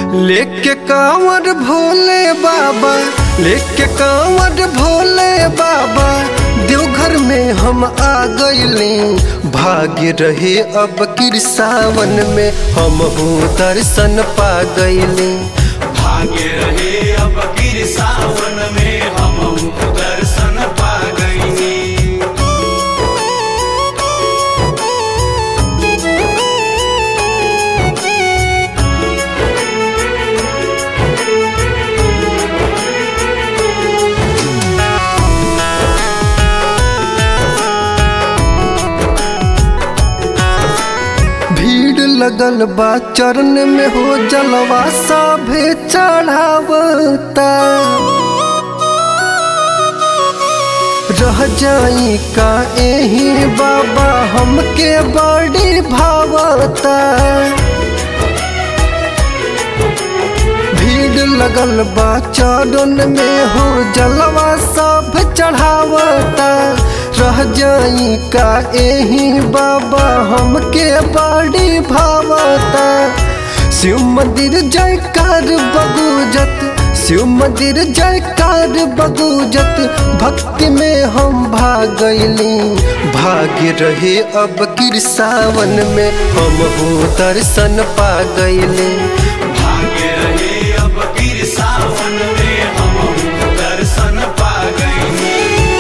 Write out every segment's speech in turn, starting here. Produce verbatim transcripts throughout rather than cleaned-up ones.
लेके कांवर भोले बाबा, लेके कांवर भोले बाबा, देवघर में हम आ गइली। भाग्य रहे अब किर सावन में हम दर्शन पा गइली। भाग्य रहे अब किर सावन में हम दर्शन पा गइली। भीड़ लगल बा चरण में हो जलवा सभे चढ़ावता। रह जाई का एही बाबा हमके बड़ी भावता। भीड़ लगल बा चरण में हो जलवा सब चढ़ावता। रह जाई का एही बाबा हमके बड़ी भावता। शिव मंदिर जयकार बगुजत, शिव मंदिर जयकार बगुजत, भक्ति में हम भागली। भाग्य रहे अब किर सावन में हम दर्शन पा गइली। भाग्य रहे अब किर सावन में हम दर्शन पा गइली।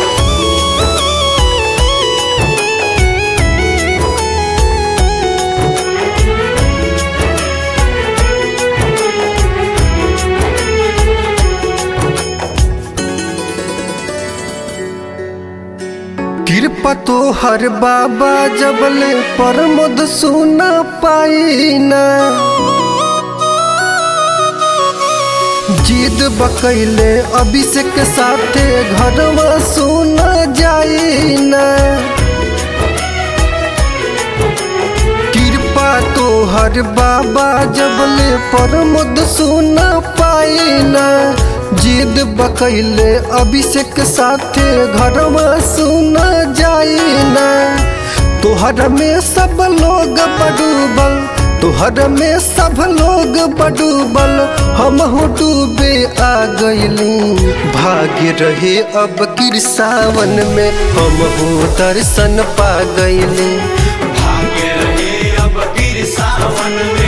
कृपा तो हर बाबा जबले परमोद सुना पाईना। जिद बकैले अभिषेक के साथे घरवा सुना जाईना। कृपा तो हर बाबा जबले परमोद सुना पाईना। जिद बकैले अभिषेक के साथे घरवा सुना जाईना। तोहर में सब लोग बडूबल, तोहर में सब लोग बडूबल, हम डूबे आ गइली। भाग्य रहे अब किर सावन में हम दर्शन पा गइली। भाग्य रहे अब किर सावन में